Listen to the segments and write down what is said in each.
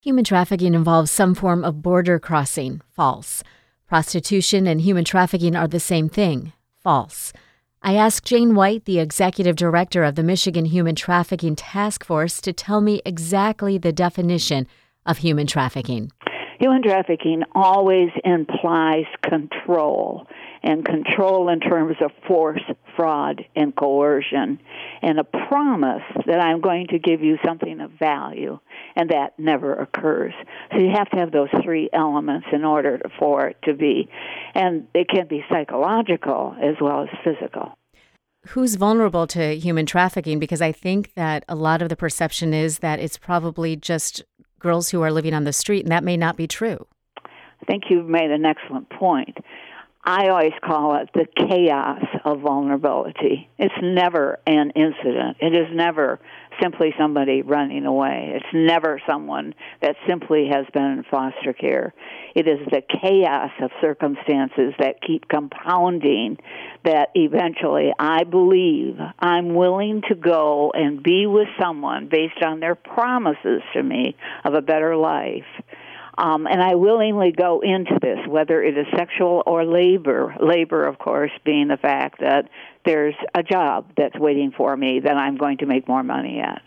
Human trafficking involves some form of border crossing. False. Prostitution and human trafficking are the same thing. False. I asked Jane White, the executive director of the Michigan Human Trafficking Task Force, to tell me exactly the definition of human trafficking. Human trafficking always implies control, and control in terms of force, fraud, and coercion, and a promise that I'm going to give you something of value, and that never occurs. So you have to have those three elements in order for it to be, and it can be psychological as well as physical. Who's vulnerable to human trafficking? Because I think that a lot of the perception is that it's probably just girls who are living on the street, and that may not be true. I think you've made an excellent point. I always call it the chaos of vulnerability. It's never an incident. It is never simply somebody running away. It's never someone that simply has been in foster care. It is the chaos of circumstances that keep compounding that eventually I believe I'm willing to go and be with someone based on their promises to me of a better life. And I willingly go into this, whether it is sexual or labor. Labor, of course, being the fact that there's a job that's waiting for me that I'm going to make more money at.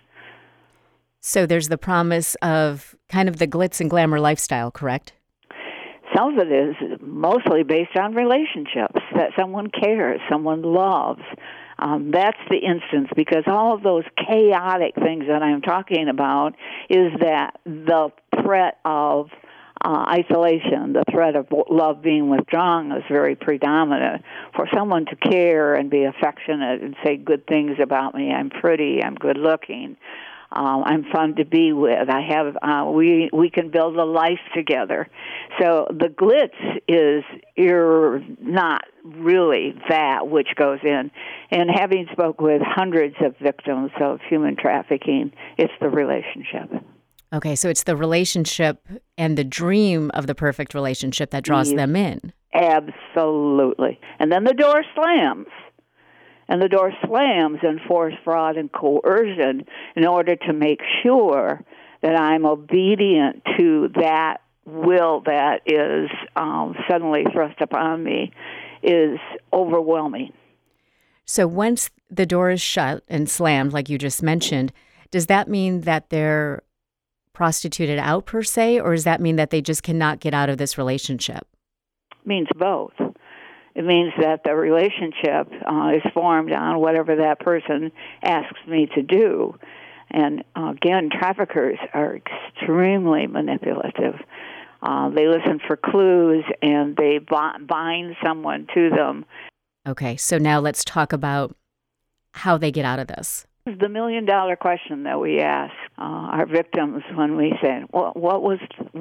So there's the promise of kind of the glitz and glamour lifestyle, correct? Some of it is mostly based on relationships, that someone cares, someone loves. That's the instance, because all of those chaotic things that I'm talking about is that the threat of isolation, the threat of love being withdrawn is very predominant. For someone to care and be affectionate and say good things about me, I'm pretty, I'm good looking, I'm fun to be with, I have, we can build a life together. So the glitz is you're not really that which goes in. And having spoke with hundreds of victims of human trafficking, it's the relationship. Okay, so it's the relationship and the dream of the perfect relationship that draws them in. Absolutely. And then the door slams. And the door slams in force, fraud, and coercion in order to make sure that I'm obedient to that will that is suddenly thrust upon me is overwhelming. So once the door is shut and slammed, like you just mentioned, does that mean that they're prostituted out per se, or does that mean that they just cannot get out of this relationship? It means both. It means that the relationship is formed on whatever that person asks me to do. And again, traffickers are extremely manipulative. They listen for clues, and they bind someone to them. Okay, so now let's talk about how they get out of this. This is the million-dollar question that we ask our victims when we say, what was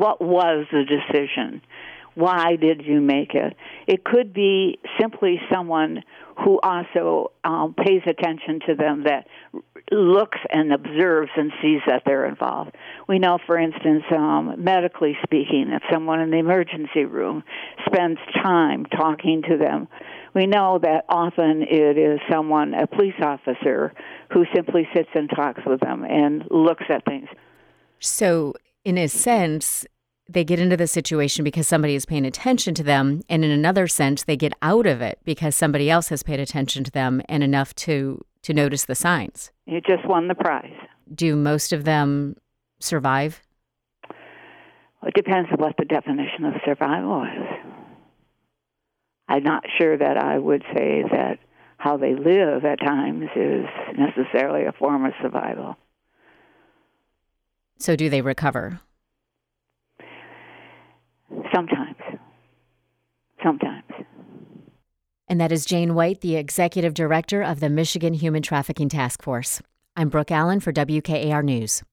the decision? Why did you make it? It could be simply someone who also pays attention to them, that looks and observes and sees that they're involved. We know, for instance, medically speaking, if someone in the emergency room spends time talking to them, we know that often it is someone, a police officer, who simply sits and talks with them and looks at things. So, in a sense, they get into the situation because somebody is paying attention to them, and in another sense, they get out of it because somebody else has paid attention to them and enough to notice the signs. You just won the prize. Do most of them survive? It depends on what the definition of survival is. I'm not sure that I would say that how they live at times is necessarily a form of survival. So do they recover? Sometimes. And that is Jane White, the executive director of the Michigan Human Trafficking Task Force. I'm Brooke Allen for WKAR News.